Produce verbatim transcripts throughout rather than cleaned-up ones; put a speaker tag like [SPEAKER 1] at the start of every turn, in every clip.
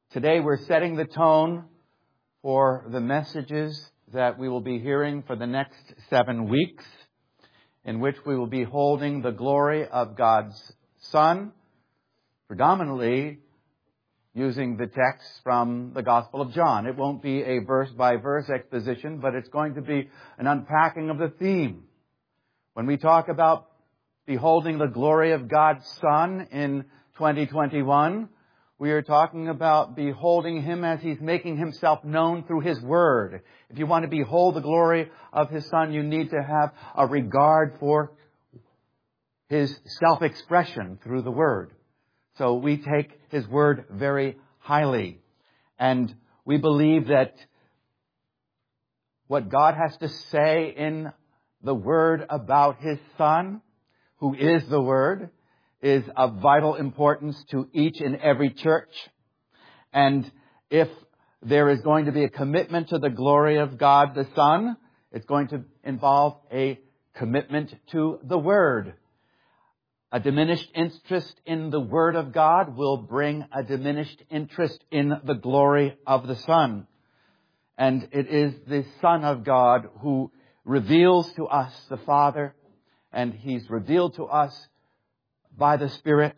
[SPEAKER 1] Today we're setting the tone for the messages that we will be hearing for the next seven weeks, in which we will be holding the glory of God's Son, predominantly using the text from the Gospel of John. It won't be a verse-by-verse exposition, but it's going to be an unpacking of the theme. When we talk about beholding the glory of God's Son in twenty twenty-one, we are talking about beholding Him as He's making Himself known through His Word. If you want to behold the glory of His Son, you need to have a regard for His self-expression through the Word. So we take His Word very highly. And we believe that what God has to say in the Word about His Son, who is the Word, is of vital importance to each and every church. And if there is going to be a commitment to the glory of God the Son, it's going to involve a commitment to the Word. A diminished interest in the Word of God will bring a diminished interest in the glory of the Son. And it is the Son of God who reveals to us the Father, and He's revealed to us by the Spirit.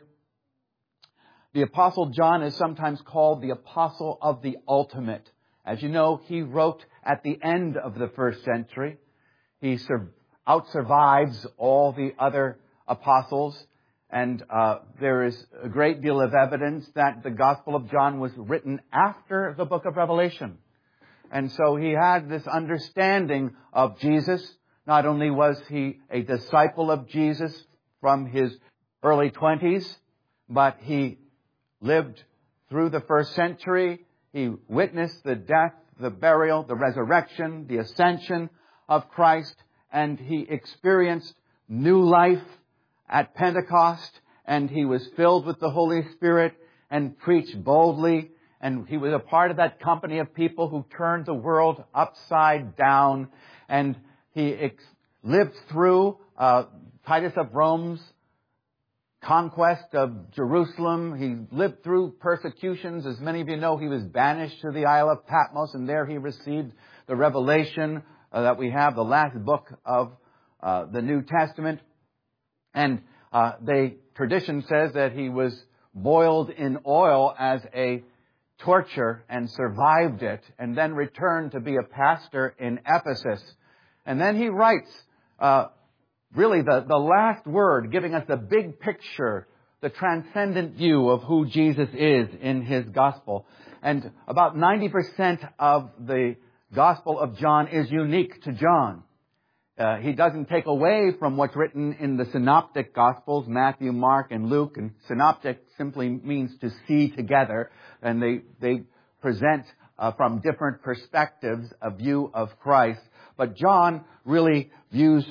[SPEAKER 1] The Apostle John is sometimes called the Apostle of the Ultimate. As you know, he wrote at the end of the first century. He sur- out-survives all the other apostles, and uh, there is a great deal of evidence that the Gospel of John was written after the book of Revelation. And so he had this understanding of Jesus. Not only was he a disciple of Jesus from his early twenties, but he lived through the first century. He witnessed the death, the burial, the resurrection, the ascension of Christ, and he experienced new life at Pentecost, and he was filled with the Holy Spirit and preached boldly, and he was a part of that company of people who turned the world upside down, and he ex- lived through uh, Titus of Rome's conquest of Jerusalem. He lived through persecutions. As many of you know, he was banished to the Isle of Patmos, and there he received the revelation uh, that we have, the last book of uh, the New Testament. And uh, the tradition says that he was boiled in oil as a torture and survived it, and then returned to be a pastor in Ephesus. And then he writes uh, really the, the last word, giving us the big picture, the transcendent view of who Jesus is in his gospel. And about ninety percent of the Gospel of John is unique to John. Uh, he doesn't take away from what's written in the synoptic Gospels, Matthew, Mark, and Luke. And synoptic simply means to see together. And they, they present uh, from different perspectives a view of Christ. But John really views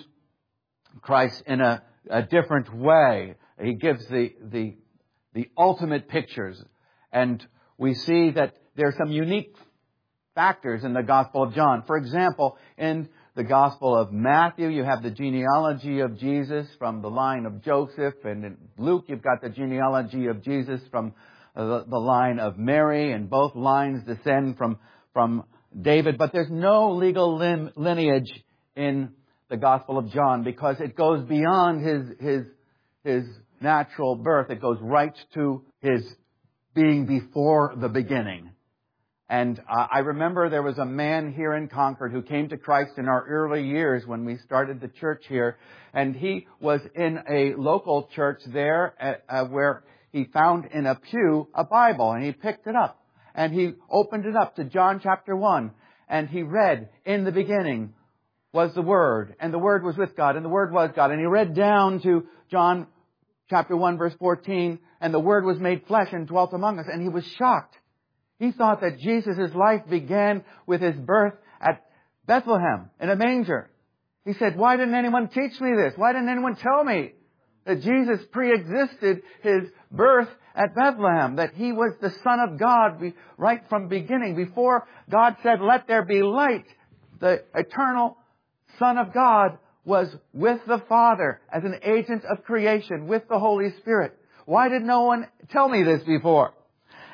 [SPEAKER 1] Christ in a, a different way. He gives the, the, the ultimate pictures. And we see that there are some unique factors in the Gospel of John. For example, in the Gospel of Matthew, you have the genealogy of Jesus from the line of Joseph. And in Luke, you've got the genealogy of Jesus from the, the line of Mary. And both lines descend from, from David. But there's no legal lim- lineage in the Gospel of John, because it goes beyond his, his, his natural birth. It goes right to his being before the beginning. And uh, I remember there was a man here in Concord who came to Christ in our early years when we started the church here. And he was in a local church there at, uh, where he found in a pew a Bible, and he picked it up. And he opened it up to John chapter one. And he read, "In the beginning was the Word, and the Word was with God, and the Word was God." And he read down to John chapter one, verse fourteen, "And the Word was made flesh and dwelt among us." And he was shocked. He thought that Jesus' life began with his birth at Bethlehem in a manger. He said, "Why didn't anyone teach me this? Why didn't anyone tell me that Jesus pre-existed his birth at Bethlehem, that he was the Son of God right from beginning? Before God said, 'Let there be light,' the eternal Son of God was with the Father as an agent of creation with the Holy Spirit. Why did no one tell me this before?"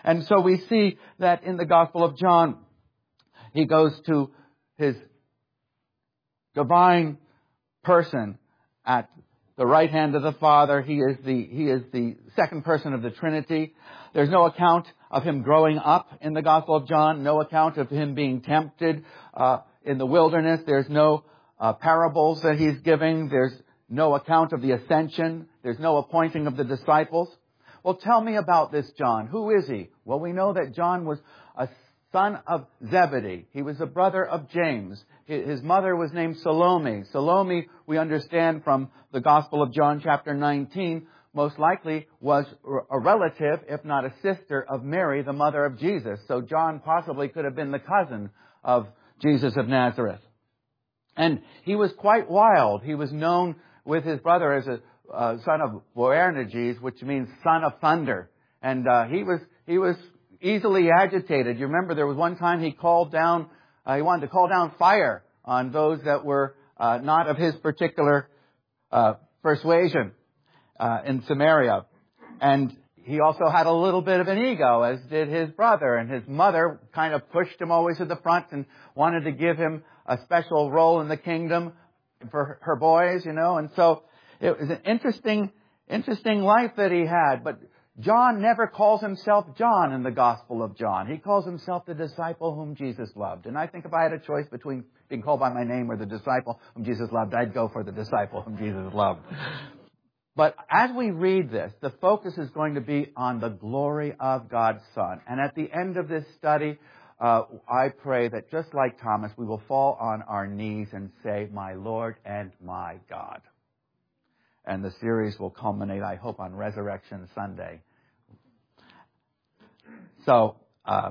[SPEAKER 1] And so we see that in the Gospel of John, he goes to his divine person at the right hand of the Father. He is the, he is the second person of the Trinity. There's no account of him growing up in the Gospel of John, no account of him being tempted uh, in the wilderness. There's no uh, parables that he's giving. There's no account of the ascension. There's no appointing of the disciples. Well, tell me about this John. Who is he? Well, we know that John was a son of Zebedee. He was the brother of James. His mother was named Salome. Salome, we understand from the Gospel of John chapter nineteen, most likely was a relative, if not a sister, of Mary, the mother of Jesus. So John possibly could have been the cousin of Jesus of Nazareth. And he was quite wild. He was known with his brother as a uh, son of Boanerges, which means son of thunder. And uh, he was he was easily agitated. You remember there was one time he called down, uh, he wanted to call down fire on those that were uh, not of his particular uh, persuasion uh, in Samaria. And he also had a little bit of an ego, as did his brother. And his mother kind of pushed him always to the front and wanted to give him a special role in the kingdom for her boys, you know. And so it was an interesting, interesting life that he had. But John never calls himself John in the Gospel of John. He calls himself the disciple whom Jesus loved. And I think if I had a choice between being called by my name or the disciple whom Jesus loved, I'd go for the disciple whom Jesus loved. But as we read this, the focus is going to be on the glory of God's Son. And at the end of this study, uh, I pray that just like Thomas, we will fall on our knees and say, "My Lord and my God." And the series will culminate, I hope, on Resurrection Sunday. So, uh,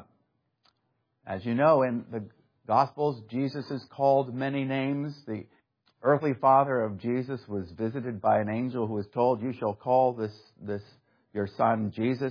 [SPEAKER 1] as you know, in the Gospels, Jesus is called many names. The earthly father of Jesus was visited by an angel who was told, "You shall call this, this your son Jesus,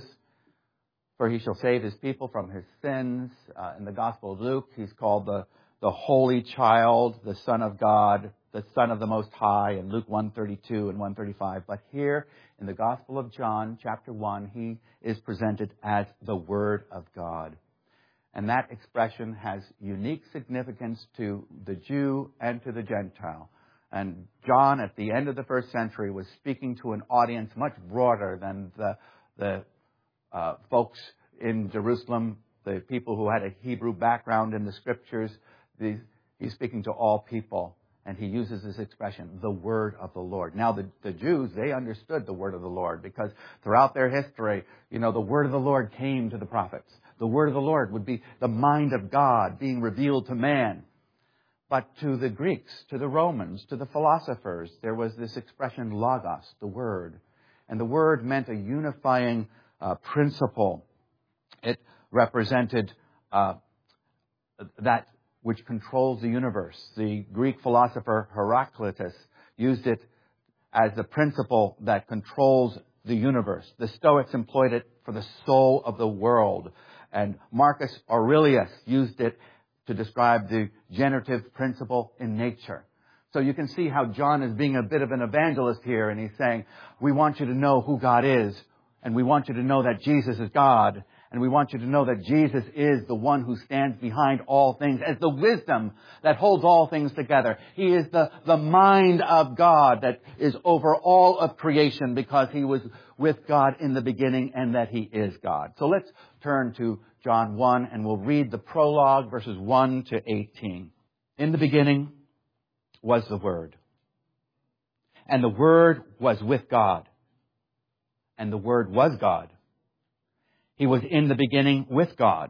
[SPEAKER 1] for he shall save his people from his sins." Uh, in the Gospel of Luke, he's called the, the Holy Child, the Son of God, the Son of the Most High, in Luke one thirty-two and one thirty-five. But here in the Gospel of John, chapter one, he is presented as the Word of God. And that expression has unique significance to the Jew and to the Gentile. And John, at the end of the first century, was speaking to an audience much broader than the, the uh, folks in Jerusalem, the people who had a Hebrew background in the Scriptures. The, he's speaking to all people. And he uses this expression, the word of the Lord. Now, the, the Jews, they understood the word of the Lord because throughout their history, you know, the word of the Lord came to the prophets. The word of the Lord would be the mind of God being revealed to man. But to the Greeks, to the Romans, to the philosophers, there was this expression, logos, the word. And the word meant a unifying uh, principle. It represented uh, that which controls the universe. The Greek philosopher Heraclitus used it as the principle that controls the universe. The Stoics employed it for the soul of the world. And Marcus Aurelius used it to describe the generative principle in nature. So you can see how John is being a bit of an evangelist here, and he's saying, we want you to know who God is, and we want you to know that Jesus is God, and we want you to know that Jesus is the one who stands behind all things as the wisdom that holds all things together. He is the, the mind of God that is over all of creation because he was with God in the beginning and that he is God. So let's turn to John one and we'll read the prologue, verses one to eighteen. In the beginning was the Word, and the Word was with God, and the Word was God. He was in the beginning with God.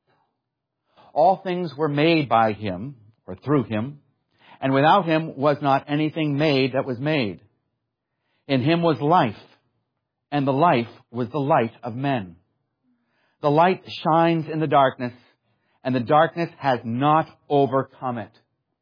[SPEAKER 1] All things were made by him, or through him, and without him was not anything made that was made. In him was life, and the life was the light of men. The light shines in the darkness, and the darkness has not overcome it.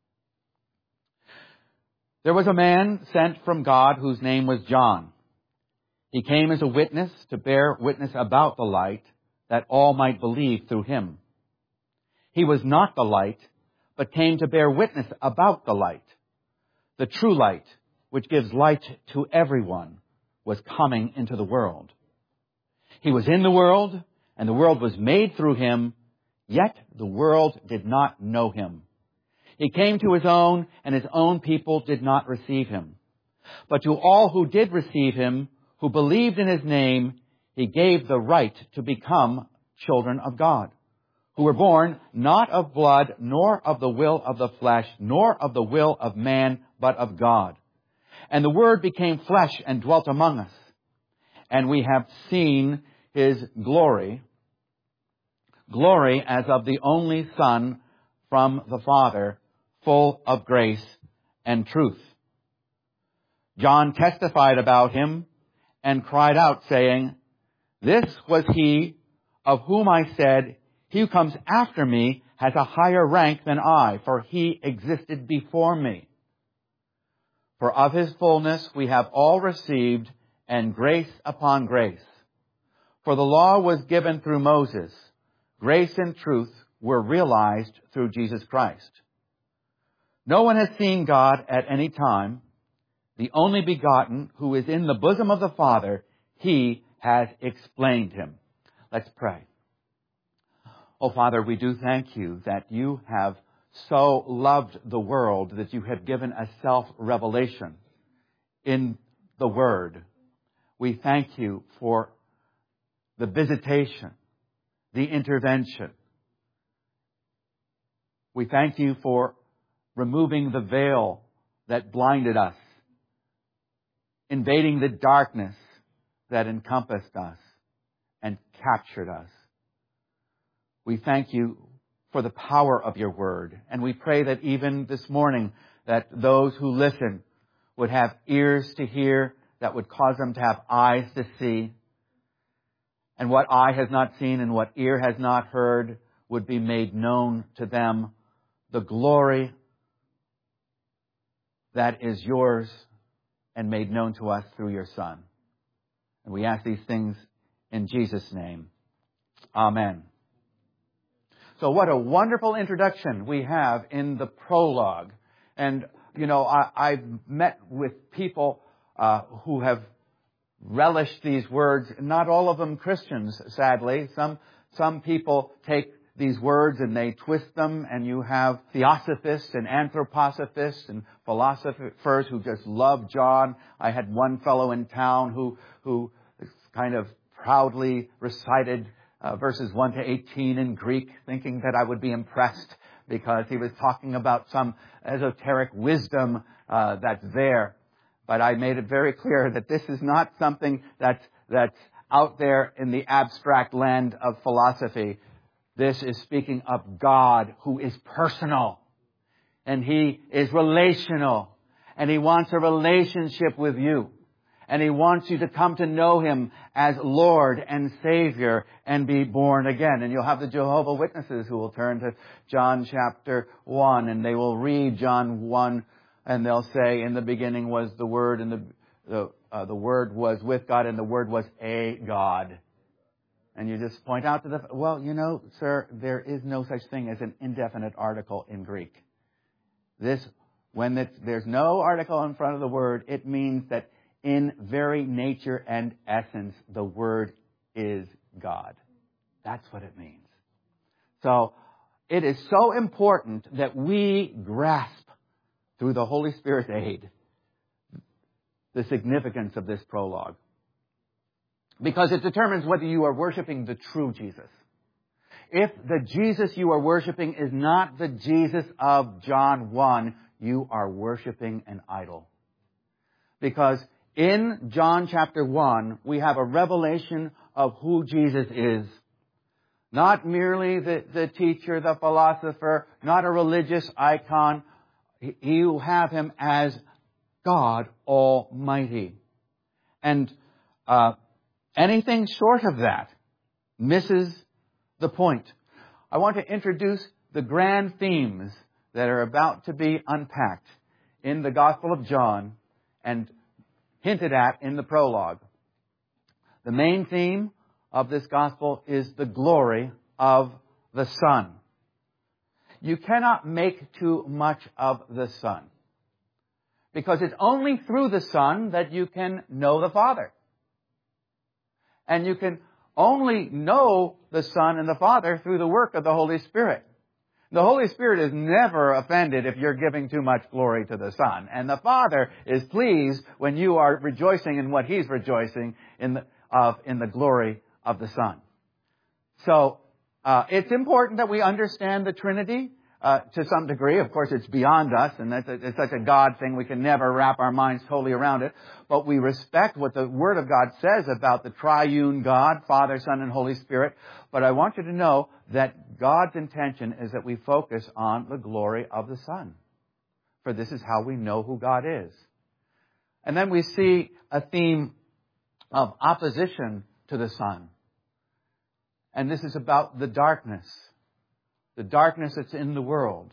[SPEAKER 1] There was a man sent from God whose name was John. He came as a witness to bear witness about the light, that all might believe through him. He was not the light, but came to bear witness about the light. The true light, which gives light to everyone, was coming into the world. He was in the world, and the world was made through him, yet the world did not know him. He came to his own, and his own people did not receive him. But to all who did receive him, who believed in his name, he gave the right to become children of God, who were born not of blood, nor of the will of the flesh, nor of the will of man, but of God. And the Word became flesh and dwelt among us. And we have seen his glory, glory as of the only Son from the Father, full of grace and truth. John testified about him and cried out, saying, "This was he of whom I said, he who comes after me has a higher rank than I, for he existed before me." For of his fullness we have all received, and grace upon grace. For the law was given through Moses. Grace and truth were realized through Jesus Christ. No one has seen God at any time. The only begotten, who is in the bosom of the Father, he has explained him. Let's pray. Oh, Father, we do thank you that you have so loved the world that you have given a self-revelation in the Word. We thank you for the visitation, the intervention. We thank you for removing the veil that blinded us, invading the darkness that encompassed us and captured us. We thank you for the power of your word. And we pray that even this morning that those who listen would have ears to hear, that would cause them to have eyes to see. And what eye has not seen and what ear has not heard would be made known to them. The glory that is yours and made known to us through your Son. And we ask these things in Jesus' name. Amen. So what a wonderful introduction we have in the prologue. And, you know, I, I've met with people uh, who have relished these words. Not all of them Christians, sadly. Some, some people take these words and they twist them, and you have theosophists and anthroposophists and philosophers who just love John. I had one fellow in town who, who kind of proudly recited Uh, verses one to eighteen in Greek, thinking that I would be impressed because he was talking about some esoteric wisdom uh, that's there. But I made it very clear that this is not something that's, that's out there in the abstract land of philosophy. This is speaking of God, who is personal, and he is relational, and he wants a relationship with you. And he wants you to come to know him as Lord and Savior and be born again. And you'll have the Jehovah's Witnesses who will turn to John chapter one, and they will read John one, and they'll say, "In the beginning was the Word, and the the, uh, the Word was with God, and the Word was a God." And you just point out to the, well, you know, sir, there is no such thing as an indefinite article in Greek. This, when it's, there's no article in front of the word, it means that in very nature and essence, the Word is God. That's what it means. So it is so important that we grasp, through the Holy Spirit's aid, the significance of this prologue. Because it determines whether you are worshiping the true Jesus. If the Jesus you are worshiping is not the Jesus of John one, you are worshiping an idol. Because in John chapter one, we have a revelation of who Jesus is. Not merely the, the teacher, the philosopher, not a religious icon. You have him as God Almighty. And uh, anything short of that misses the point. I want to introduce the grand themes that are about to be unpacked in the Gospel of John and hinted at in the prologue. The main theme of this gospel is the glory of the Son. You cannot make too much of the Son, because it's only through the Son that you can know the Father. And you can only know the Son and the Father through the work of the Holy Spirit. The Holy Spirit is never offended if you're giving too much glory to the Son. And the Father is pleased when you are rejoicing in what He's rejoicing in the, of, in the glory of the Son. So, uh, it's important that we understand the Trinity, uh, to some degree. Of course, it's beyond us, and that's a, it's such a God thing, we can never wrap our minds totally around it. But we respect what the Word of God says about the triune God, Father, Son, and Holy Spirit. But I want you to know that God's intention is that we focus on the glory of the Son. For this is how we know who God is. And then we see a theme of opposition to the Son. And this is about the darkness. The darkness that's in the world.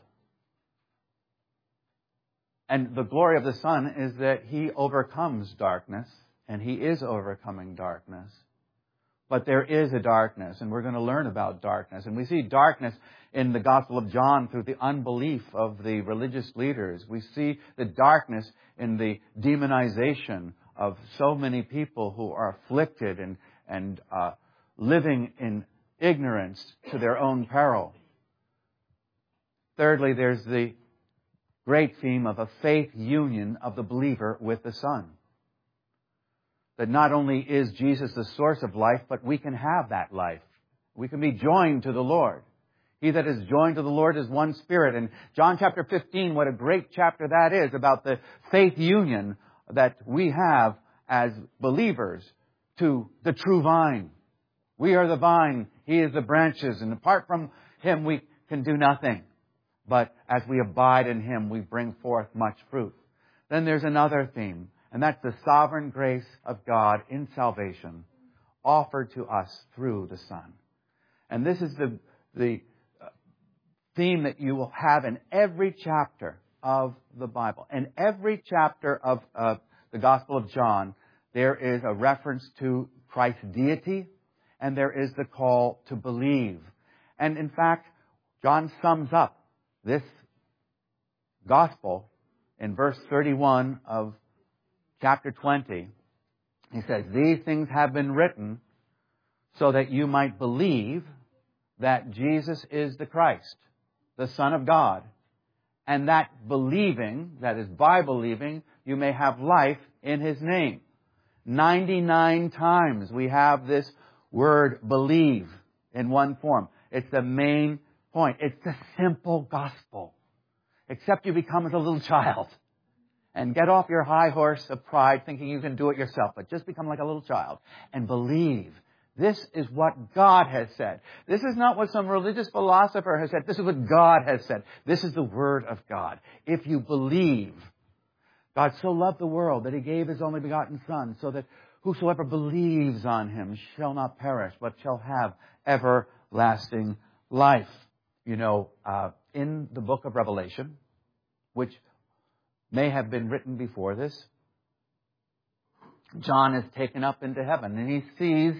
[SPEAKER 1] And the glory of the Son is that He overcomes darkness. And He is overcoming darkness. But there is a darkness, and we're going to learn about darkness. And we see darkness in the Gospel of John through the unbelief of the religious leaders. We see the darkness in the demonization of so many people who are afflicted and, and uh, living in ignorance to their own peril. Thirdly, there's the great theme of a faith union of the believer with the Son. That not only is Jesus the source of life, but we can have that life. We can be joined to the Lord. He that is joined to the Lord is one spirit. And John chapter fifteen, what a great chapter that is about the faith union that we have as believers to the true vine. We are the vine, He is the branches, and apart from Him we can do nothing. But as we abide in Him, we bring forth much fruit. Then there's another theme, and that's the sovereign grace of God in salvation offered to us through the Son. And this is the, the theme that you will have in every chapter of the Bible. In every chapter of uh, the Gospel of John, there is a reference to Christ's deity, and there is the call to believe. And in fact, John sums up this Gospel in verse thirty-one of chapter twenty. He says, "These things have been written so that you might believe that Jesus is the Christ, the Son of God, and that believing, that is by believing, you may have life in His name." ninety-nine times we have this word believe in one form. It's the main point. It's the simple gospel. Except you become as a little child and get off your high horse of pride thinking you can do it yourself, but just become like a little child and believe. This is what God has said. This is not what some religious philosopher has said. This is what God has said. This is the Word of God. If you believe, God so loved the world that He gave His only begotten Son, so that whosoever believes on Him shall not perish, but shall have everlasting life. You know, uh, in the book of Revelation, which may have been written before this, John is taken up into heaven and he sees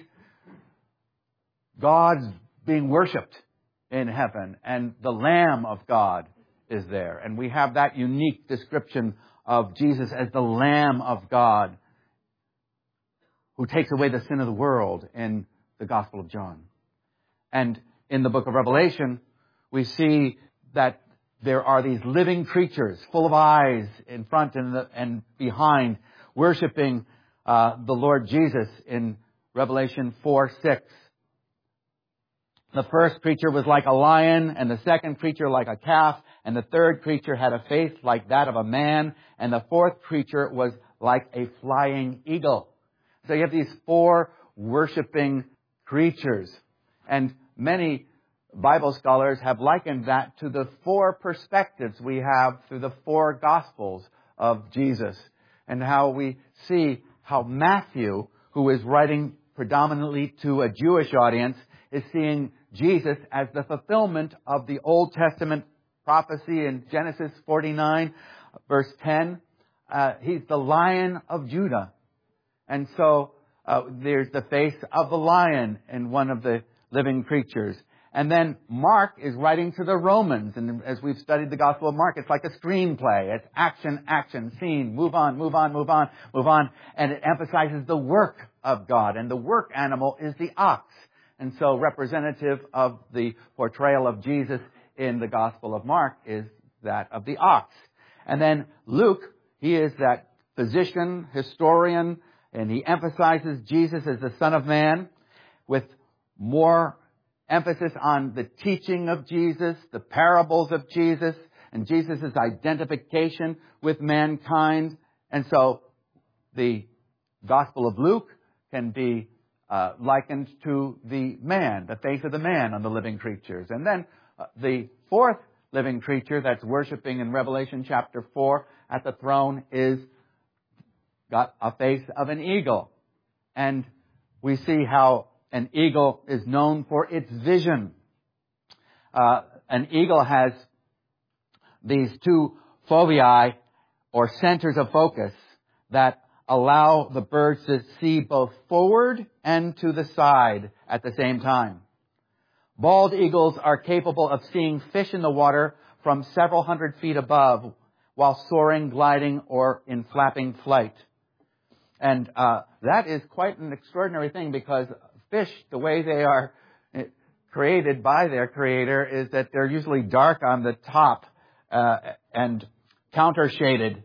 [SPEAKER 1] God's being worshipped in heaven, and the Lamb of God is there. And we have that unique description of Jesus as the Lamb of God who takes away the sin of the world in the Gospel of John. And in the book of Revelation, we see that there are these living creatures full of eyes in front and, the, and behind, worshiping uh, the Lord Jesus in Revelation four six. The first creature was like a lion, and the second creature like a calf, and the third creature had a face like that of a man, and the fourth creature was like a flying eagle. So you have these four worshiping creatures. And many Bible scholars have likened that to the four perspectives we have through the four Gospels of Jesus, and how we see how Matthew, who is writing predominantly to a Jewish audience, is seeing Jesus as the fulfillment of the Old Testament prophecy in Genesis forty-nine, verse ten. Uh, he's the Lion of Judah. And so uh, there's the face of the lion in one of the living creatures. And then Mark is writing to the Romans. And as we've studied the Gospel of Mark, it's like a screenplay. It's action, action, scene, move on, move on, move on, move on. And it emphasizes the work of God. And the work animal is the ox. And so representative of the portrayal of Jesus in the Gospel of Mark is that of the ox. And then Luke, he is that physician, historian, and he emphasizes Jesus as the Son of Man with more emphasis on the teaching of Jesus, the parables of Jesus, and Jesus' identification with mankind. And so the Gospel of Luke can be uh, likened to the man, the face of the man on the living creatures. And then uh, the fourth living creature that's worshiping in Revelation chapter four at the throne is got a face of an eagle. And we see how an eagle is known for its vision. Uh, an eagle has these two foveae, or centers of focus, that allow the birds to see both forward and to the side at the same time. Bald eagles are capable of seeing fish in the water from several hundred feet above while soaring, gliding, or in flapping flight. And uh, that is quite an extraordinary thing, because fish, the way they are created by their creator, is that they're usually dark on the top uh, and counter-shaded,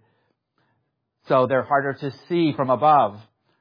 [SPEAKER 1] so they're harder to see from above.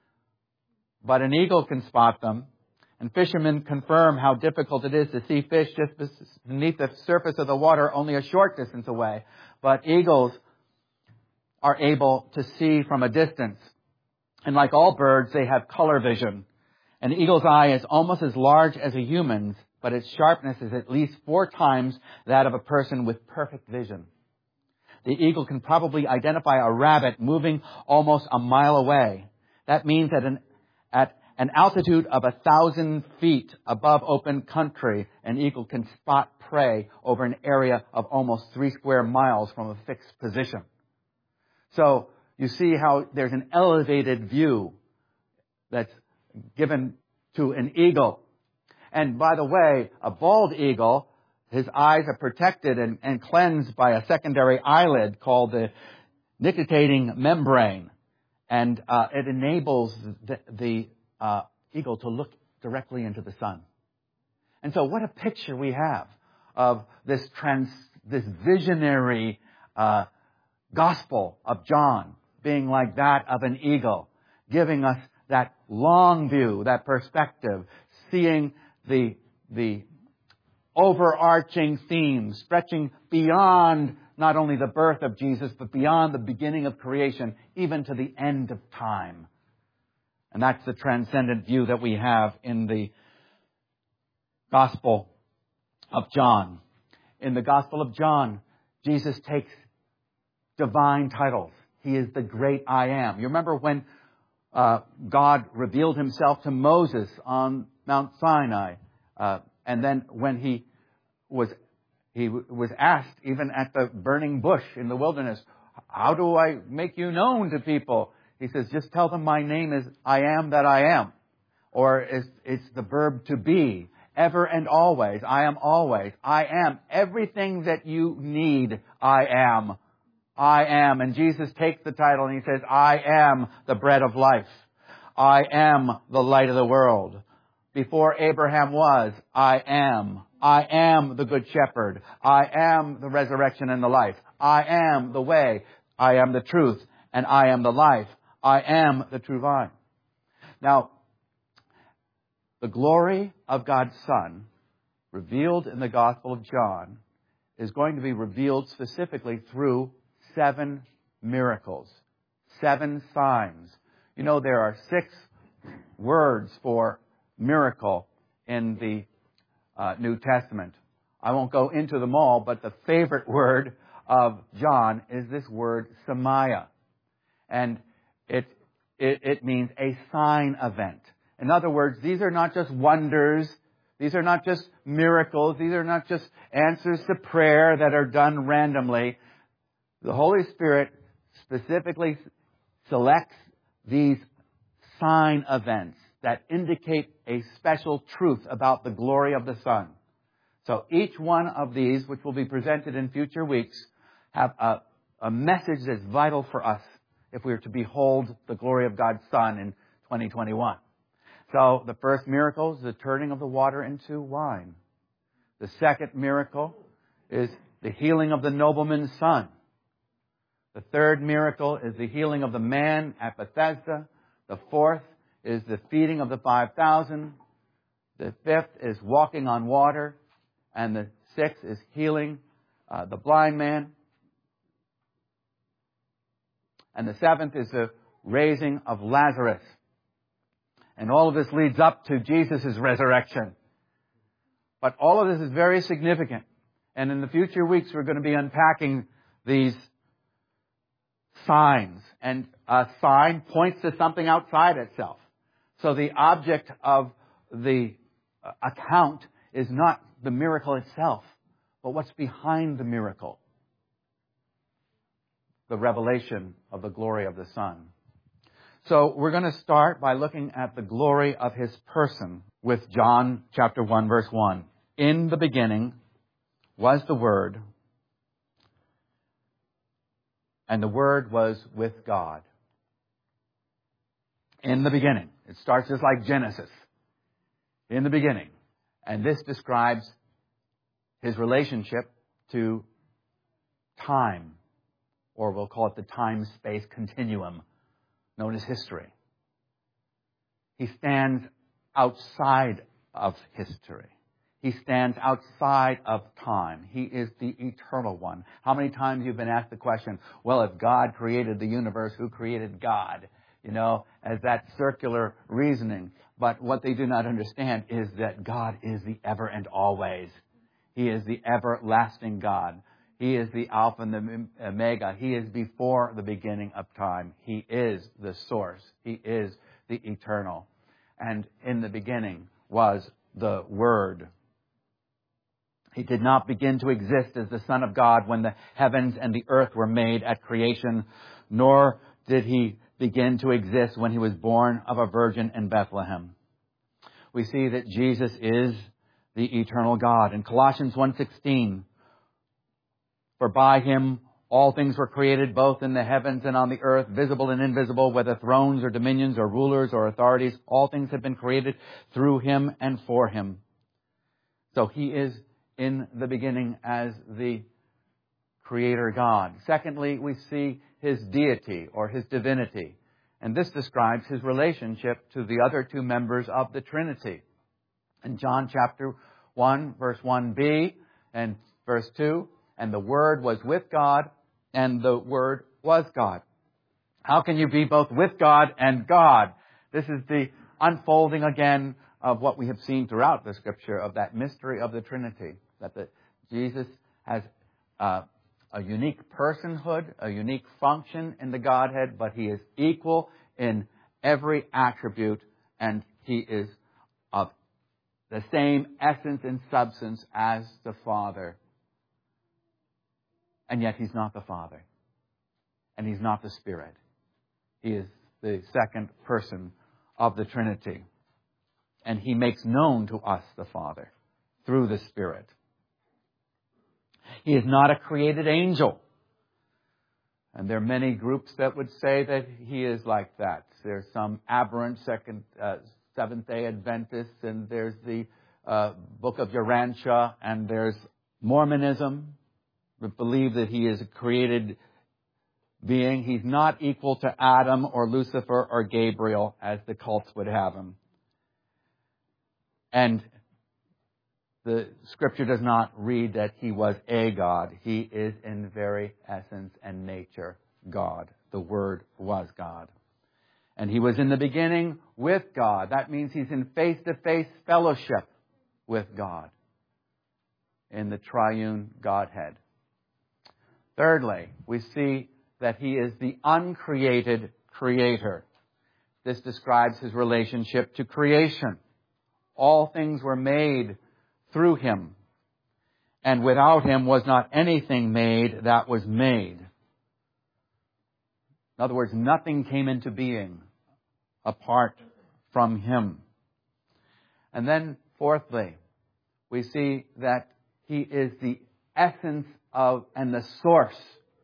[SPEAKER 1] But an eagle can spot them, and fishermen confirm how difficult it is to see fish just beneath the surface of the water only a short distance away. But eagles are able to see from a distance. And like all birds, they have color vision. An eagle's eye is almost as large as a human's, but its sharpness is at least four times that of a person with perfect vision. The eagle can probably identify a rabbit moving almost a mile away. That means at an, at an altitude of a thousand feet above open country, an eagle can spot prey over an area of almost three square miles from a fixed position. So you see how there's an elevated view that's given to an eagle. And by the way, a bald eagle, his eyes are protected and, and cleansed by a secondary eyelid called the nictitating membrane. And uh, it enables the, the uh, eagle to look directly into the sun. And so what a picture we have of this trans, this visionary uh, gospel of John being like that of an eagle, giving us that long view, that perspective, seeing the, the overarching theme stretching beyond not only the birth of Jesus, but beyond the beginning of creation, even to the end of time. And that's the transcendent view that we have in the Gospel of John. In the Gospel of John, Jesus takes divine titles. He is the great I am. You remember when uh, God revealed himself to Moses on Mount Sinai, uh, and then when he was he w- was asked, even at the burning bush in the wilderness, how do I make you known to people? He says, just tell them my name is I am that I am. Or it's, it's the verb to be. Ever and always. I am always. I am. Everything that you need, I am. I am. And Jesus takes the title and he says, I am the bread of life. I am the light of the world. Before Abraham was, I am. I am the good shepherd. I am the resurrection and the life. I am the way. I am the truth. And I am the life. I am the true vine. Now, the glory of God's Son, revealed in the Gospel of John, is going to be revealed specifically through seven miracles, seven signs. You know, there are six words for miracle in the uh, New Testament. I won't go into them all, but the favorite word of John is this word, semia. And it, it, it means a sign event. In other words, these are not just wonders. These are not just miracles. These are not just answers to prayer that are done randomly. The Holy Spirit specifically selects these sign events that indicate a special truth about the glory of the Son. So each one of these, which will be presented in future weeks, have a, a message that's vital for us if we are to behold the glory of God's Son in twenty twenty-one. So the first miracle is the turning of the water into wine. The second miracle is the healing of the nobleman's son. The third miracle is the healing of the man at Bethesda. The fourth is the feeding of the five thousand. The fifth is walking on water. And the sixth is healing uh, the blind man. And the seventh is the raising of Lazarus. And all of this leads up to Jesus' resurrection. But all of this is very significant. And in the future weeks, we're going to be unpacking these signs. And a sign points to something outside itself. So the object of the account is not the miracle itself, but what's behind the miracle. The revelation of the glory of the Son. So we're going to start by looking at the glory of His person with John chapter one, verse one. In the beginning was the Word, and the Word was with God. In the beginning. It starts just like Genesis. In the beginning. And this describes His relationship to time, or we'll call it the time-space continuum, known as history. He stands outside of history. He stands outside of time. He is the eternal one. How many times you've been asked the question, well, if God created the universe, who created God? You know, as that circular reasoning. But what they do not understand is that God is the ever and always. He is the everlasting God. He is the Alpha and the Omega. He is before the beginning of time. He is the source. He is the eternal. And in the beginning was the Word. He did not begin to exist as the Son of God when the heavens and the earth were made at creation, nor did He begin to exist when He was born of a virgin in Bethlehem. We see that Jesus is the eternal God. In Colossians one sixteen, for by Him all things were created, both in the heavens and on the earth, visible and invisible, whether thrones or dominions or rulers or authorities. All things have been created through Him and for Him. So He is in the beginning as the Creator God. Secondly, we see His deity or His divinity. And this describes His relationship to the other two members of the Trinity. In John chapter one, verse one b and verse two, and the Word was with God, and the Word was God. How can you be both with God and God? This is the unfolding again of what we have seen throughout the Scripture, of that mystery of the Trinity. That the, Jesus has uh, a unique personhood, a unique function in the Godhead, but He is equal in every attribute, and He is of the same essence and substance as the Father. And yet He's not the Father. And He's not the Spirit. He is the second person of the Trinity. And He makes known to us the Father through the Spirit. He is not a created angel. And there are many groups that would say that He is like that. There's some aberrant second, uh, Seventh-day Adventists, and there's the uh, Book of Urantia, and there's Mormonism, that believe that He is a created being. He's not equal to Adam or Lucifer or Gabriel, as the cults would have Him. And the Scripture does not read that He was a God. He is in very essence and nature God. The Word was God. And He was in the beginning with God. That means He's in face-to-face fellowship with God in the triune Godhead. Thirdly, we see that He is the uncreated Creator. This describes His relationship to creation. All things were made through Him, and without Him was not anything made that was made. In other words, nothing came into being apart from Him. And then, fourthly, we see that He is the essence of and the source.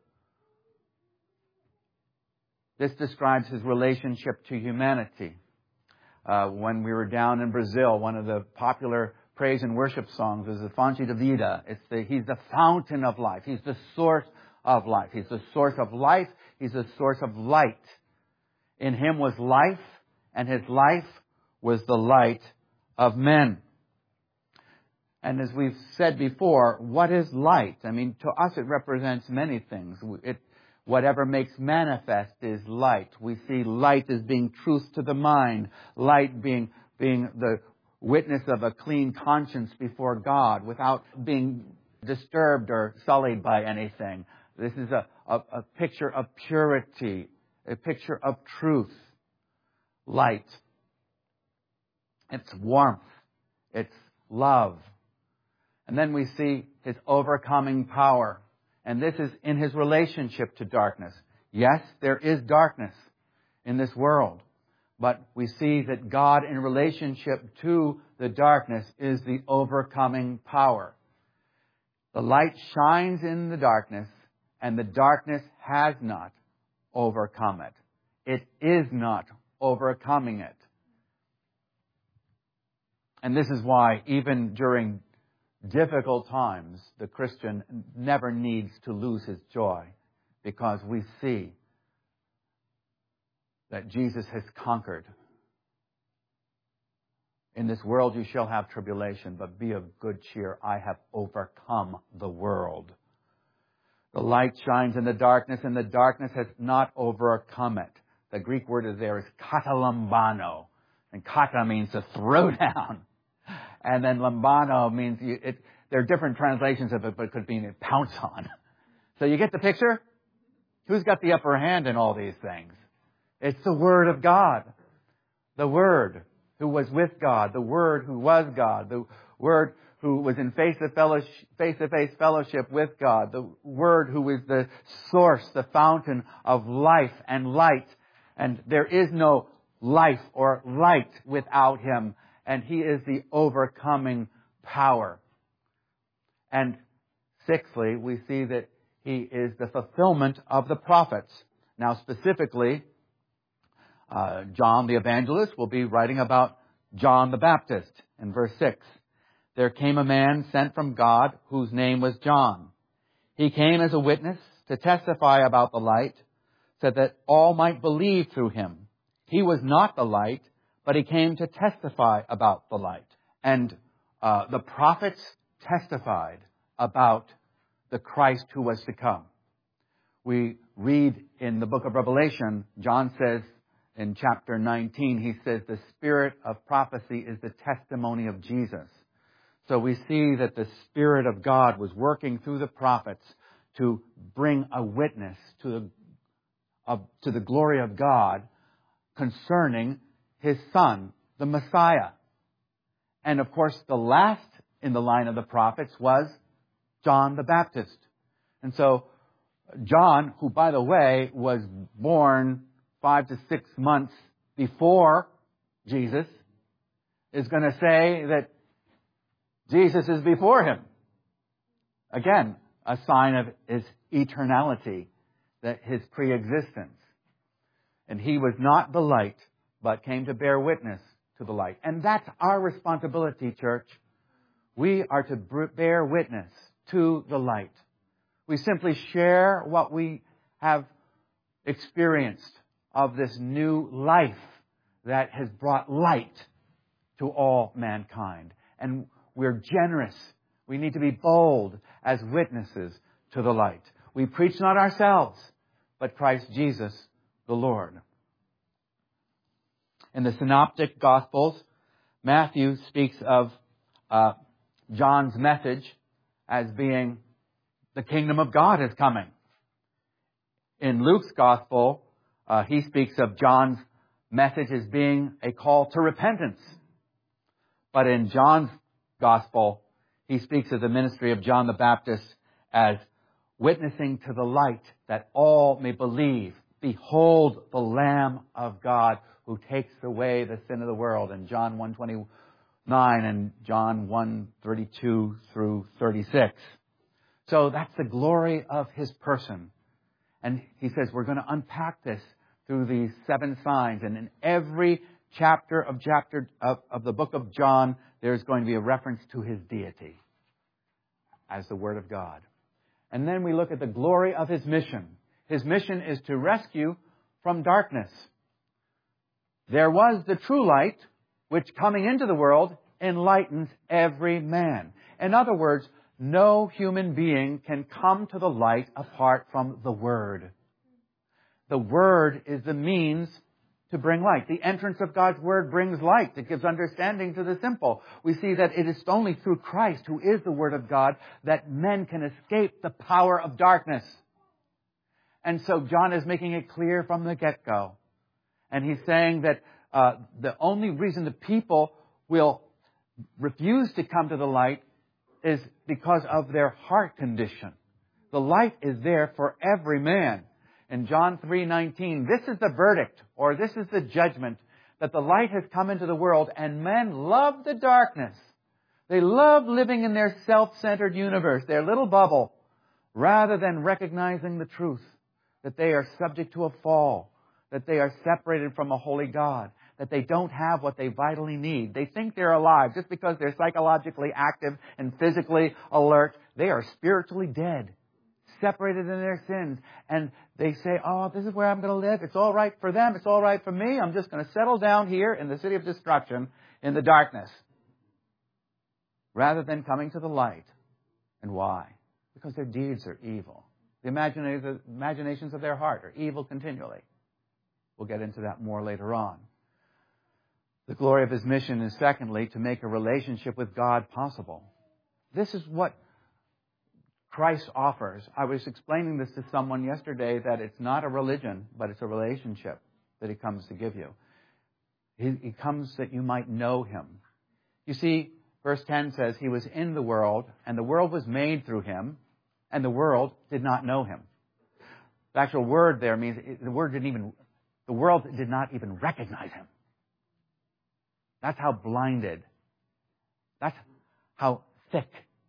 [SPEAKER 1] This describes his relationship to humanity. Uh, when we were down in Brazil, one of the popular praise and worship songs is the Fonte da Vida. It's the, he's the fountain of life. He's the source of life. He's the source of life. He's the source of light. In him was life, and his life was the light of men. And as we've said before, what is light? I mean, to us it represents many things. It, whatever makes manifest is light. We see light as being truth to the mind, light being, being the witness of a clean conscience before God without being disturbed or sullied by anything. This is a, a, a picture of purity, a picture of truth. Light. It's warmth. It's love. And then we see his overcoming power. And this is in his relationship to darkness. Yes, there is darkness in this world. But we see that God in relationship to the darkness is the overcoming power. The light shines in the darkness, and the darkness has not overcome it. It is not overcoming it. And this is why even during difficult times, the Christian never needs to lose his joy, because we see that Jesus has conquered. In this world you shall have tribulation, but be of good cheer. I have overcome the world. The light shines in the darkness, and the darkness has not overcome it. The Greek word is there is katalambano. And kata means to throw down. And then lambano means, you, it, there are different translations of it, but it could mean pounce on. So you get the picture? Who's got the upper hand in all these things? It's the Word of God. The Word who was with God. The Word who was God. The Word who was in face-to-face fellowship with God. The Word who is the source, the fountain of life and light. And there is no life or light without him. And he is the overcoming power. And sixthly, we see that he is the fulfillment of the prophets. Now specifically, uh, John the Evangelist will be writing about John the Baptist in verse six. There came a man sent from God whose name was John. He came as a witness to testify about the light, so that all might believe through him. He was not the light, but he came to testify about the light. And uh, the prophets testified about the Christ who was to come. We read in the book of Revelation, John says in chapter nineteen, he says, the spirit of prophecy is the testimony of Jesus. So we see that the Spirit of God was working through the prophets to bring a witness to the, of, to the glory of God concerning his Son, the Messiah. And of course, the last in the line of the prophets was John the Baptist. And so John, who, by the way, was born five to six months before Jesus, is going to say that Jesus is before him. Again, a sign of his eternality, that his pre-existence. And he was not the light, but came to bear witness to the light. And that's our responsibility, church. We are to bear witness to the light. We simply share what we have experienced of this new life that has brought light to all mankind. And we're generous. We need to be bold as witnesses to the light. We preach not ourselves, but Christ Jesus the Lord. In the Synoptic Gospels, Matthew speaks of uh, John's message as being the kingdom of God is coming. In Luke's Gospel, uh, he speaks of John's message as being a call to repentance. But in John's Gospel, he speaks of the ministry of John the Baptist as witnessing to the light that all may believe. Behold the Lamb of God who takes away the sin of the world. In John one twenty, nine and John one, thirty-two through thirty-six. So that's the glory of His person. And He says we're going to unpack this through these seven signs. And in every chapter of chapter of, of the book of John, there's going to be a reference to His deity as the Word of God. And then we look at the glory of His mission. His mission is to rescue from darkness. There was the true light, which coming into the world enlightens every man. In other words, no human being can come to the light apart from the Word. The Word is the means to bring light. The entrance of God's Word brings light. It gives understanding to the simple. We see that it is only through Christ, who is the Word of God, that men can escape the power of darkness. And so John is making it clear from the get-go. And he's saying that uh, the only reason the people will refuse to come to the light is because of their heart condition. The light is there for every man. In John three nineteen, this is the verdict, or this is the judgment, that the light has come into the world, and men love the darkness. They love living in their self-centered universe, their little bubble, rather than recognizing the truth, that they are subject to a fall, that they are separated from a holy God, that they don't have what they vitally need. They think they're alive just because they're psychologically active and physically alert. They are spiritually dead, separated in their sins. And they say, oh, this is where I'm going to live. It's all right for them. It's all right for me. I'm just going to settle down here in the city of destruction in the darkness, rather than coming to the light. And why? Because their deeds are evil. The imaginations of their heart are evil continually. We'll get into that more later on. The glory of His mission is, secondly, to make a relationship with God possible. This is what Christ offers. I was explaining this to someone yesterday, that it's not a religion, but it's a relationship that He comes to give you. He, he comes that you might know Him. You see, verse ten says, He was in the world, and the world was made through Him, and the world did not know Him. The actual word there means the word didn't even, the world did not even recognize Him. That's how blinded, that's how thick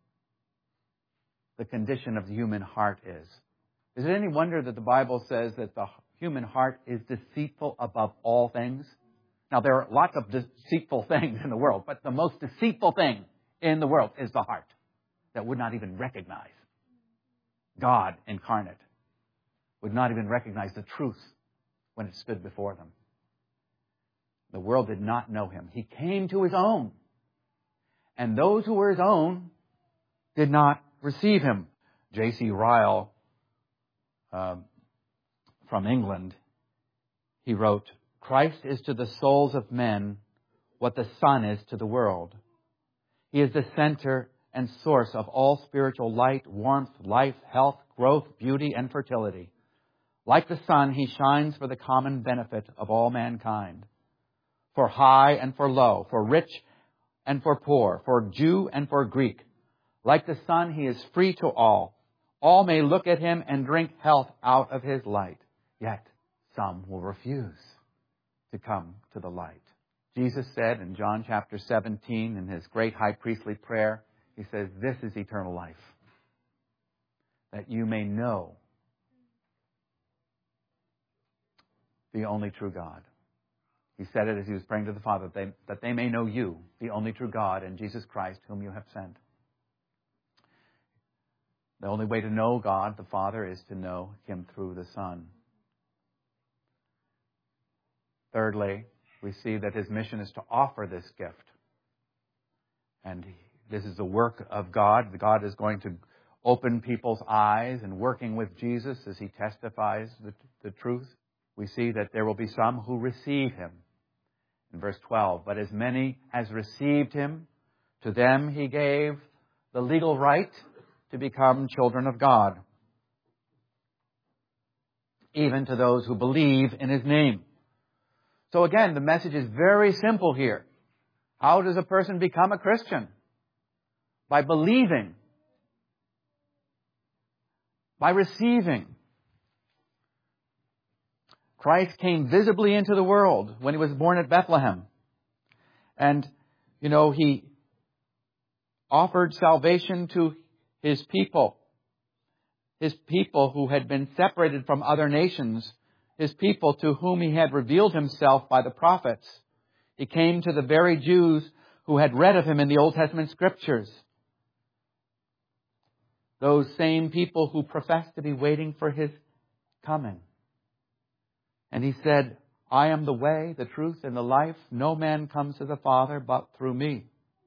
[SPEAKER 1] the condition of the human heart is. Is it any wonder that the Bible says that the human heart is deceitful above all things? Now, there are lots of deceitful things in the world, but the most deceitful thing in the world is the heart, that would not even recognize God incarnate, would not even recognize the truth when it stood before them. The world did not know Him. He came to His own, and those who were His own did not receive Him. J C Ryle, uh, from England, he wrote, Christ is to the souls of men what the sun is to the world. He is the center and source of all spiritual light, warmth, life, health, growth, beauty, and fertility. Like the sun, He shines for the common benefit of all mankind, for high and for low, for rich and for poor, for Jew and for Greek. Like the sun, He is free to all. All may look at Him and drink health out of His light. Yet some will refuse to come to the light. Jesus said in John chapter seventeen, in His great high priestly prayer, He says, this is eternal life, that you may know the only true God. He said it as He was praying to the Father, that they, that they may know you, the only true God, and Jesus Christ, whom you have sent. The only way to know God, the Father, is to know Him through the Son. Thirdly, we see that His mission is to offer this gift. And this is the work of God. God is going to open people's eyes, and working with Jesus as He testifies the, the truth. We see that there will be some who receive Him. In verse twelve, but as many as received Him, to them He gave the legal right to become children of God, even to those who believe in His name. So again, the message is very simple here. How does a person become a Christian? By believing, by receiving. Christ came visibly into the world when He was born at Bethlehem. And You know, He offered salvation to His people. His people who had been separated from other nations. His people to whom He had revealed Himself by the prophets. He came to the very Jews who had read of Him in the Old Testament Scriptures. Those same people who professed to be waiting for His coming. And He said, I am the way, the truth, and the life. No man comes to the Father but through me.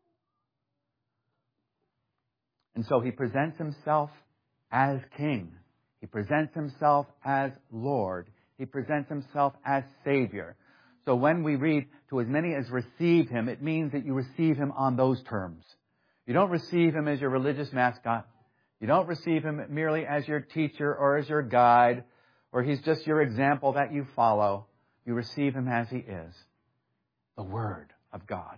[SPEAKER 1] And so He presents Himself as King. He presents Himself as Lord. He presents Himself as Savior. So when we read, to as many as received Him, it means that you receive Him on those terms. You don't receive Him as your religious mascot. You don't receive Him merely as your teacher or as your guide, or He's just your example that you follow. You receive Him as He is. The Word of God.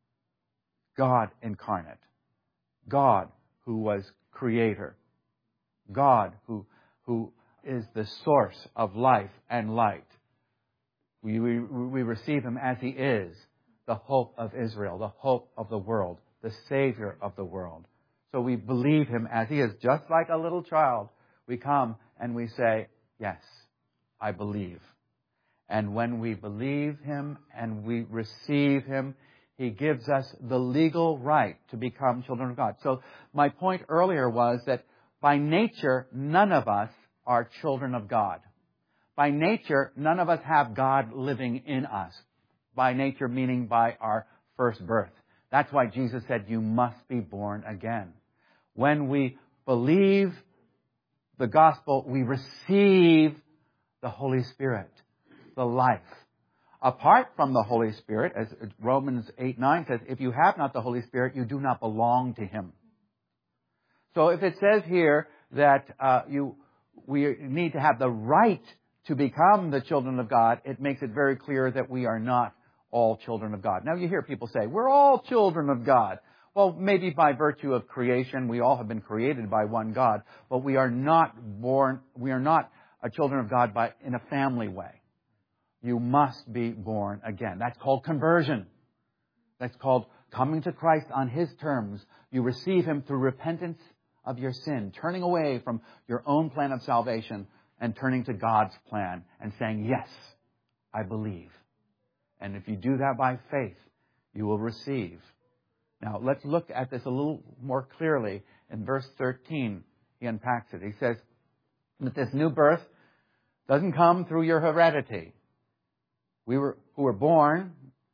[SPEAKER 1] God incarnate. God who was Creator. God who, who is the source of life and light. We, we, we receive Him as He is, the hope of Israel, the hope of the world, the Savior of the world. So we believe Him as He is, just like a little child. We come and we say, yes, I believe. And when we believe Him and we receive Him, He gives us the legal right to become children of God. So my point earlier was that by nature, none of us are children of God. By nature, none of us have God living in us. By nature, meaning by our first birth. That's why Jesus said, you must be born again. When we believe the gospel, we receive the Holy Spirit, the life. Apart from the Holy Spirit, as Romans eight nine says, if you have not the Holy Spirit, you do not belong to Him. So if it says here that uh, you we need to have the right to become the children of God, it makes it very clear that we are not all children of God. Now you hear people say, we're all children of God. Well, maybe by virtue of creation, we all have been created by one God, but we are not born, we are not a children of God by in a family way. You must be born again. That's called conversion. That's called coming to Christ on His terms. You receive Him through repentance of your sin, turning away from your own plan of salvation and turning to God's plan and saying, yes, I believe. And if you do that by faith, you will receive. Now, let's look at this a little more clearly. In verse thirteen, he unpacks it. He says that this new birth doesn't come through your heredity. We were, who were born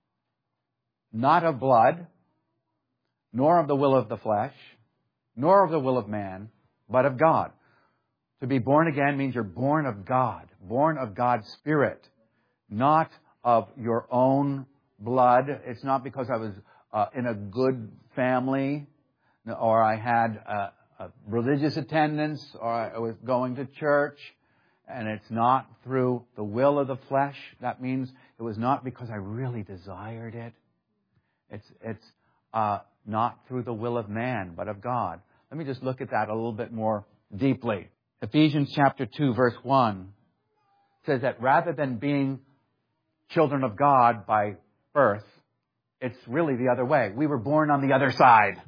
[SPEAKER 1] not of blood, nor of the will of the flesh, nor of the will of man, but of God. To be born again means you're born of God, born of God's Spirit, not of your own blood. It's not because I was uh, in a good family, or I had a, a religious attendance, or I was going to church. And it's not through the will of the flesh. That means it was not because I really desired it. It's it's uh, not through the will of man, but of God. Let me just look at that a little bit more deeply. Ephesians chapter two, verse one says that rather than being children of God by birth, it's really the other way. We were born on the other side.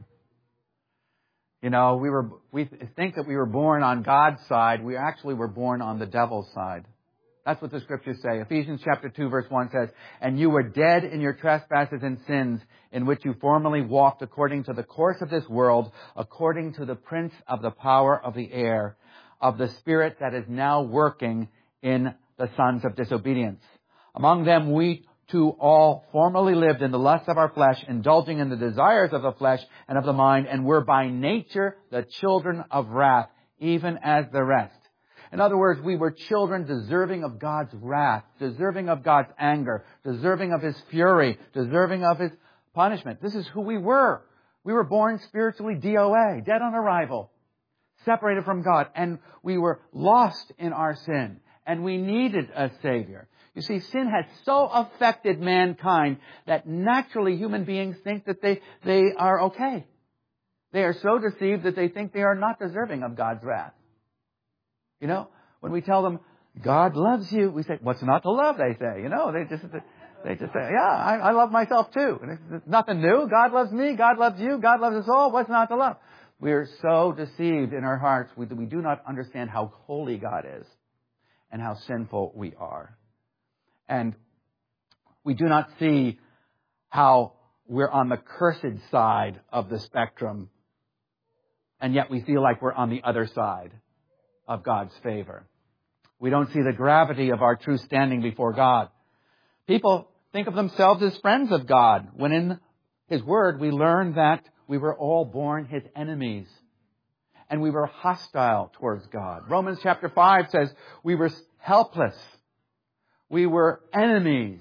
[SPEAKER 1] You know, we were we think that we were born on God's side. We actually were born on the devil's side. That's what the Scriptures say. Ephesians chapter two, verse one says, and you were dead in your trespasses and sins, in which you formerly walked according to the course of this world, according to the prince of the power of the air, of the spirit that is now working in the sons of disobedience. Among them we too all formerly lived in the lusts of our flesh, indulging in the desires of the flesh and of the mind, and were by nature the children of wrath, even as the rest. In other words, we were children deserving of God's wrath, deserving of God's anger, deserving of His fury, deserving of His punishment. This is who we were. We were born spiritually D O A, dead on arrival, separated from God, and we were lost in our sin, and we needed a Savior. You see, sin has so affected mankind that naturally human beings think that they, they are okay. They are so deceived that they think they are not deserving of God's wrath. You know, when we tell them, God loves you, we say, what's not to love, they say. You know, they just, They just say, yeah, I, I love myself too. And it's, it's nothing new. God loves me. God loves you. God loves us all. What's not to love? We are so deceived in our hearts. We, we do not understand how holy God is and how sinful we are. And we do not see how we're on the cursed side of the spectrum, and yet we feel like we're on the other side of God's favor. We don't see the gravity of our true standing before God. People think of themselves as friends of God, when in His Word we learn that we were all born His enemies, and we were hostile towards God. Romans chapter five says we were helpless. We were enemies.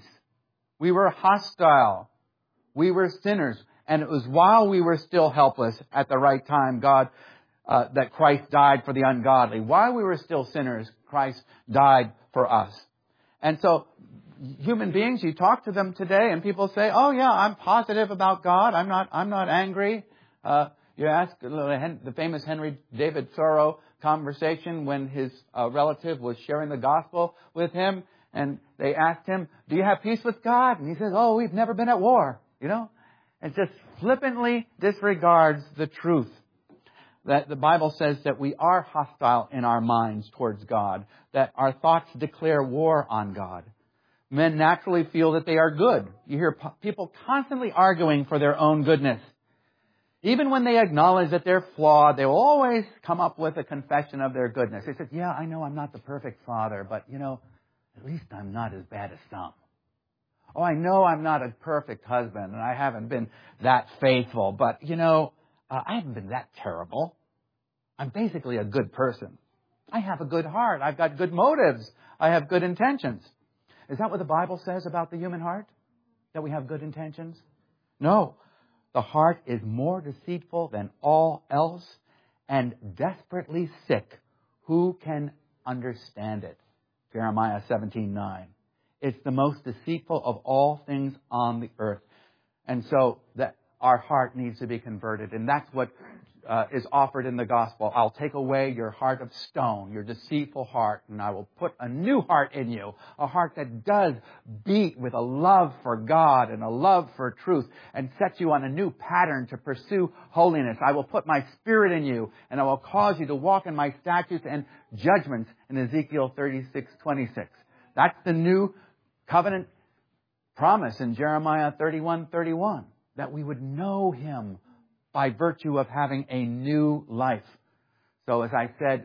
[SPEAKER 1] We were hostile. We were sinners. And it was while we were still helpless at the right time, God, uh, that Christ died for the ungodly. While we were still sinners, Christ died for us. And so, human beings, you talk to them today and people say, oh yeah, I'm positive about God. I'm not, I'm not angry. Uh, you ask the famous Henry David Thoreau conversation when his uh, relative was sharing the gospel with him, and they asked him, do you have peace with God? And he says, oh, we've never been at war, you know? And just flippantly disregards the truth that the Bible says that we are hostile in our minds towards God, that our thoughts declare war on God. Men naturally feel that they are good. You hear people constantly arguing for their own goodness. Even when they acknowledge that they're flawed, they will always come up with a confession of their goodness. They say, yeah, I know I'm not the perfect father, but, you know, at least I'm not as bad as some. Oh, I know I'm not a perfect husband, and I haven't been that faithful, but, you know, uh, I haven't been that terrible. I'm basically a good person. I have a good heart. I've got good motives. I have good intentions. Is that what the Bible says about the human heart? That we have good intentions? No. The heart is more deceitful than all else and desperately sick. Who can understand it? Jeremiah seventeen nine. It's the most deceitful of all things on the earth. And so that our heart needs to be converted. And that's what uh, is offered in the gospel. I'll take away your heart of stone, your deceitful heart, and I will put a new heart in you. A heart that does beat with a love for God and a love for truth and sets you on a new pattern to pursue holiness. I will put my spirit in you, and I will cause you to walk in my statutes and judgments in Ezekiel thirty-six twenty-six. That's the new covenant promise in Jeremiah thirty-one thirty-one, that we would know Him by virtue of having a new life. So as I said,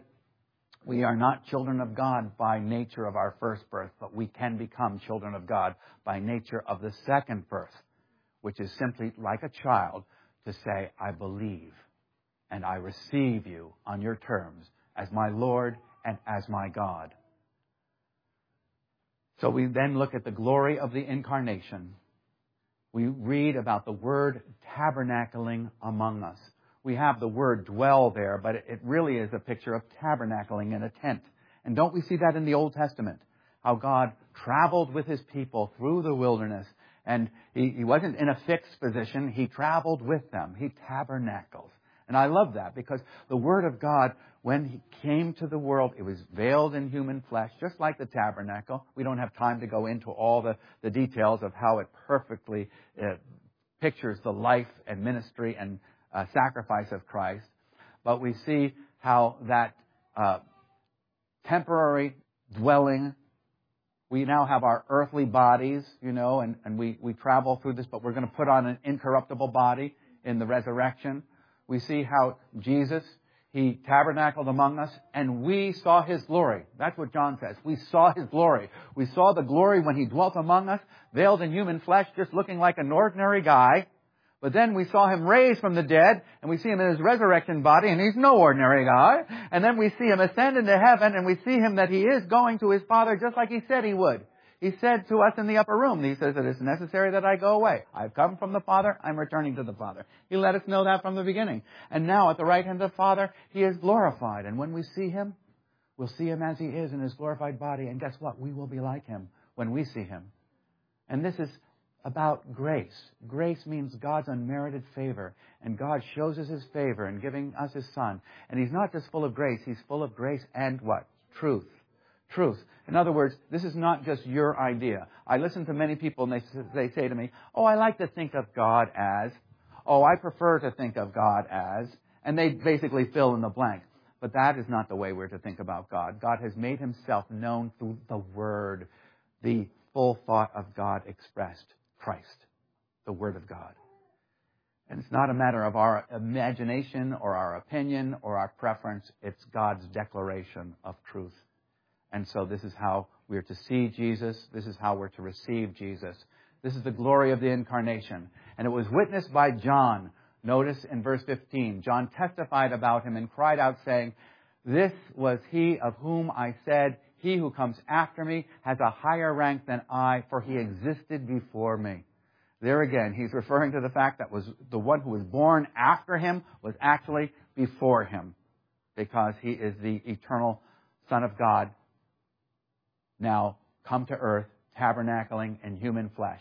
[SPEAKER 1] we are not children of God by nature of our first birth, but we can become children of God by nature of the second birth, which is simply like a child to say, I believe and I receive you on your terms as my Lord and as my God. So we then look at the glory of the incarnation. We read about the word tabernacling among us. We have the word dwell there, but it really is a picture of tabernacling in a tent. And don't we see that in the Old Testament? How God traveled with His people through the wilderness. And He, he wasn't in a fixed position. He traveled with them. He tabernacles. And I love that because the Word of God, when He came to the world, it was veiled in human flesh, just like the tabernacle. We don't have time to go into all the, the details of how it perfectly uh, pictures the life and ministry and uh, sacrifice of Christ. But we see how that uh, temporary dwelling, we now have our earthly bodies, you know, and, and we, we travel through this, but we're going to put on an incorruptible body in the resurrection. We see how Jesus, He tabernacled among us, and we saw His glory. That's what John says. We saw His glory. We saw the glory when He dwelt among us, veiled in human flesh, just looking like an ordinary guy. But then we saw Him raised from the dead, and we see Him in His resurrection body, and He's no ordinary guy. And then we see Him ascend into heaven, and we see Him that He is going to His Father just like He said He would. He said to us in the upper room, He says, it is necessary that I go away. I've come from the Father. I'm returning to the Father. He let us know that from the beginning. And now at the right hand of the Father, He is glorified. And when we see Him, we'll see Him as He is in His glorified body. And guess what? We will be like Him when we see Him. And this is about grace. Grace means God's unmerited favor. And God shows us His favor in giving us His Son. And He's not just full of grace. He's full of grace and what? Truth. truth. In other words, this is not just your idea. I listen to many people and they, they say to me, oh, I like to think of God as, oh, I prefer to think of God as, and they basically fill in the blank. But that is not the way we're to think about God. God has made himself known through the Word, the full thought of God expressed, Christ, the Word of God. And it's not a matter of our imagination or our opinion or our preference. It's God's declaration of truth. And so this is how we're to see Jesus. This is how we're to receive Jesus. This is the glory of the incarnation. And it was witnessed by John. Notice in verse fifteen, John testified about him and cried out saying, this was he of whom I said, he who comes after me has a higher rank than I, for he existed before me. There again, he's referring to the fact that was the one who was born after him was actually before him, because he is the eternal Son of God, now come to earth, tabernacling in human flesh.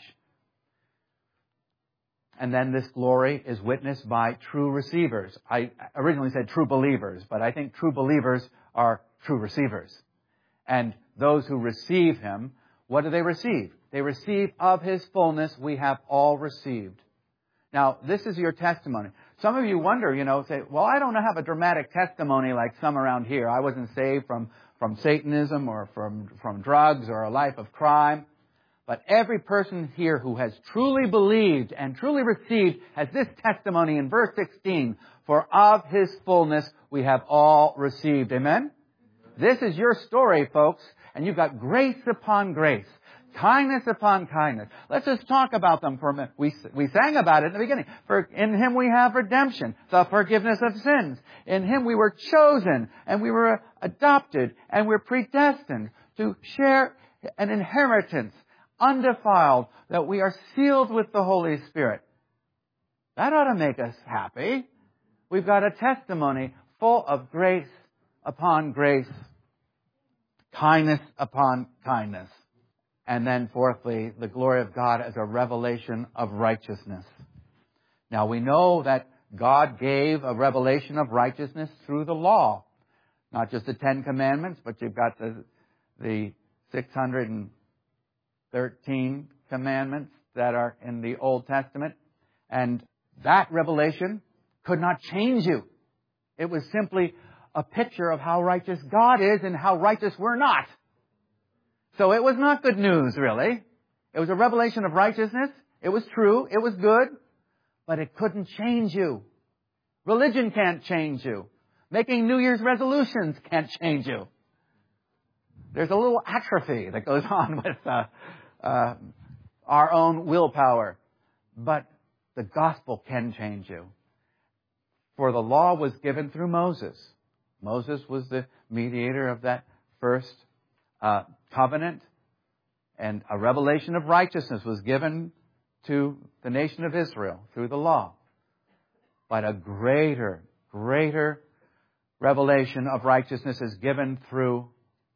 [SPEAKER 1] And then this glory is witnessed by true receivers. I originally said true believers, but I think true believers are true receivers. And those who receive him, what do they receive? They receive of his fullness we have all received. Now, this is your testimony. Some of you wonder, you know, say, well, I don't have a dramatic testimony like some around here. I wasn't saved from, from Satanism or from, from drugs or a life of crime. But every person here who has truly believed and truly received has this testimony in verse sixteen. For of his fullness we have all received. Amen? This is your story, folks. And you've got grace upon grace. Kindness upon kindness. Let's just talk about them for a minute. We, we sang about it in the beginning. For in him we have redemption, the forgiveness of sins. In him we were chosen and we were adopted and we're predestined to share an inheritance undefiled, that we are sealed with the Holy Spirit. That ought to make us happy. We've got a testimony full of grace upon grace, kindness upon kindness. And then fourthly, the glory of God as a revelation of righteousness. Now we know that God gave a revelation of righteousness through the law. Not just the Ten Commandments, but you've got the, the six hundred thirteen commandments that are in the Old Testament. And that revelation could not change you. It was simply a picture of how righteous God is and how righteous we're not. So it was not good news, really. It was a revelation of righteousness. It was true. It was good. But it couldn't change you. Religion can't change you. Making New Year's resolutions can't change you. There's a little atrophy that goes on with uh, uh, our own willpower. But the gospel can change you. For the law was given through Moses. Moses was the mediator of that first uh, covenant. And a revelation of righteousness was given to the nation of Israel through the law. But a greater, greater revelation of righteousness is given through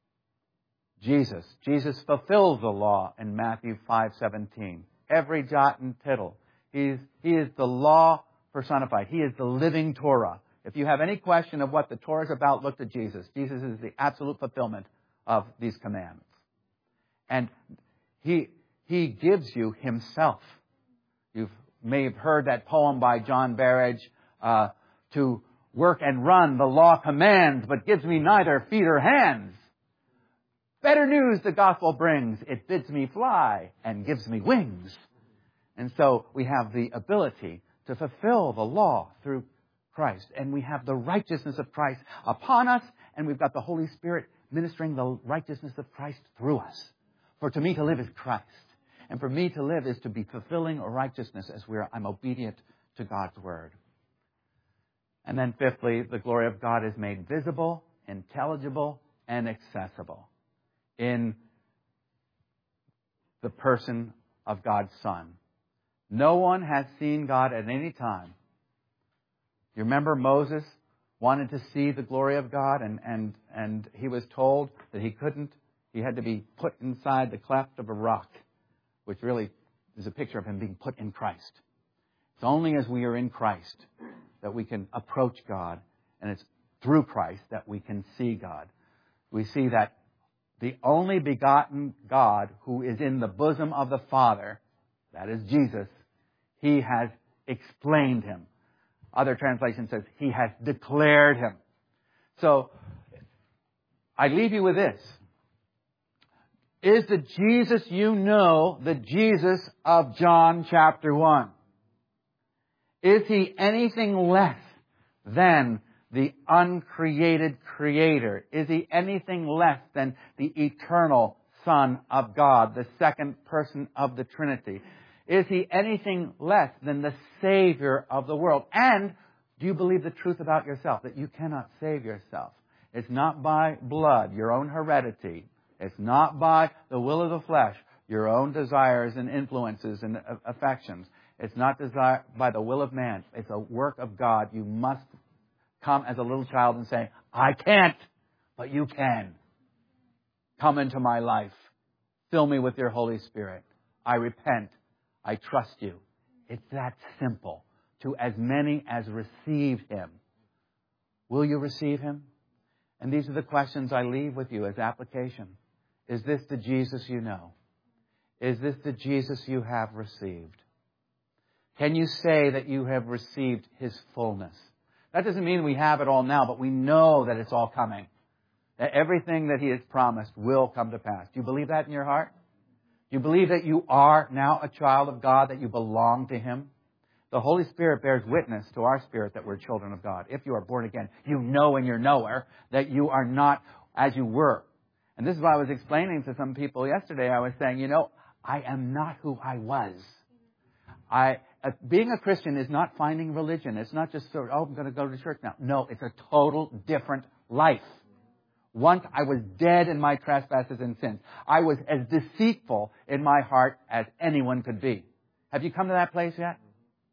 [SPEAKER 1] Jesus. Jesus fulfills the law in Matthew five seventeen. Every jot and tittle. He's, he is the law personified. He is the living Torah. If you have any question of what the Torah is about, look to Jesus. Jesus is the absolute fulfillment of these commandments. And he, he gives you himself. You may have heard that poem by John Berridge, uh, to work and run the law commands, but gives me neither feet or hands. Better news the gospel brings. It bids me fly and gives me wings. And so we have the ability to fulfill the law through Christ. And we have the righteousness of Christ upon us. And we've got the Holy Spirit ministering the righteousness of Christ through us. For to me to live is Christ. And for me to live is to be fulfilling righteousness as we're, I'm obedient to God's word. And then fifthly, the glory of God is made visible, intelligible, and accessible in the person of God's Son. No one has seen God at any time. You remember Moses wanted to see the glory of God, and, and, and he was told that he couldn't. He had to be put inside the cleft of a rock, which really is a picture of him being put in Christ. It's only as we are in Christ that we can approach God, and it's through Christ that we can see God. We see that the only begotten God who is in the bosom of the Father, that is Jesus, He has explained Him. Other translation says He has declared Him. So, I leave you with this. Is the Jesus you know the Jesus of John chapter one? Is He anything less than the uncreated Creator? Is He anything less than the eternal Son of God, the second person of the Trinity? Is He anything less than the Savior of the world? And do you believe the truth about yourself, that you cannot save yourself? It's not by blood, your own heredity. It's not by the will of the flesh, your own desires and influences and affections. It's not desire by the will of man. It's a work of God. You must come as a little child and say, I can't, but you can. Come into my life. Fill me with your Holy Spirit. I repent. I trust you. It's that simple. To as many as receive Him. Will you receive Him? And these are the questions I leave with you as application. Is this the Jesus you know? Is this the Jesus you have received? Can you say that you have received His fullness? That doesn't mean we have it all now, but we know that it's all coming. That everything that He has promised will come to pass. Do you believe that in your heart? Do you believe that you are now a child of God, that you belong to Him? The Holy Spirit bears witness to our spirit that we're children of God. If you are born again, you know in your knower that you are not as you were. And this is what I was explaining to some people yesterday. I was saying, you know, I am not who I was. I uh, being a Christian is not finding religion. It's not just sort of, oh, I'm going to go to church now. No, it's a total different life. Once I was dead in my trespasses and sins. I was as deceitful in my heart as anyone could be. Have you come to that place yet?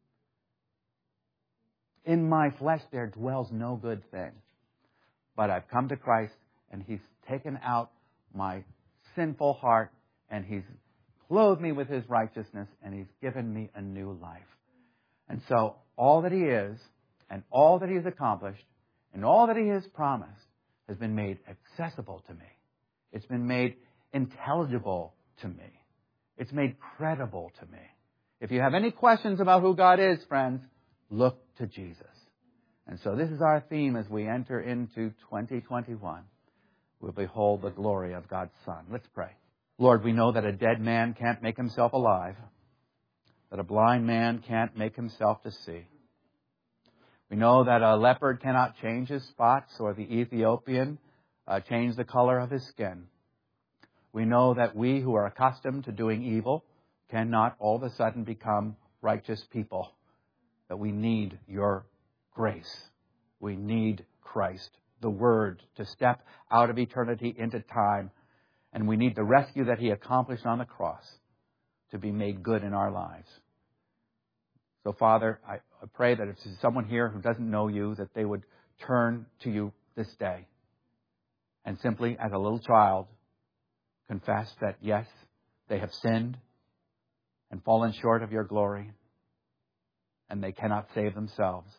[SPEAKER 1] In my flesh there dwells no good thing. But I've come to Christ and He's taken out my sinful heart and He's clothed me with His righteousness and He's given me a new life. And so all that He is and all that He has accomplished and all that He has promised has been made accessible to me. It's been made intelligible to me. It's made credible to me. If you have any questions about who God is, friends, look to Jesus. And so this is our theme as we enter into twenty twenty-one. We'll behold the glory of God's Son. Let's pray. Lord, we know that a dead man can't make himself alive, that a blind man can't make himself to see. We know that a leopard cannot change his spots or the Ethiopian uh, change the color of his skin. We know that we who are accustomed to doing evil cannot all of a sudden become righteous people. That we need your grace. We need Christ, the Word, to step out of eternity into time. And we need the rescue that He accomplished on the cross to be made good in our lives. So, Father, I, I pray that if there's someone here who doesn't know you, that they would turn to you this day and simply, as a little child, confess that, yes, they have sinned and fallen short of your glory, and they cannot save themselves.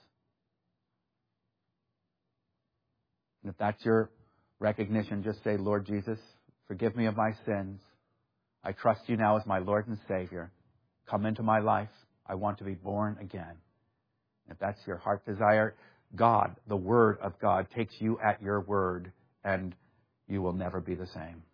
[SPEAKER 1] And if that's your recognition, just say, Lord Jesus, forgive me of my sins. I trust you now as my Lord and Savior. Come into my life. I want to be born again. If that's your heart desire, God, the Word of God, takes you at your word, and you will never be the same.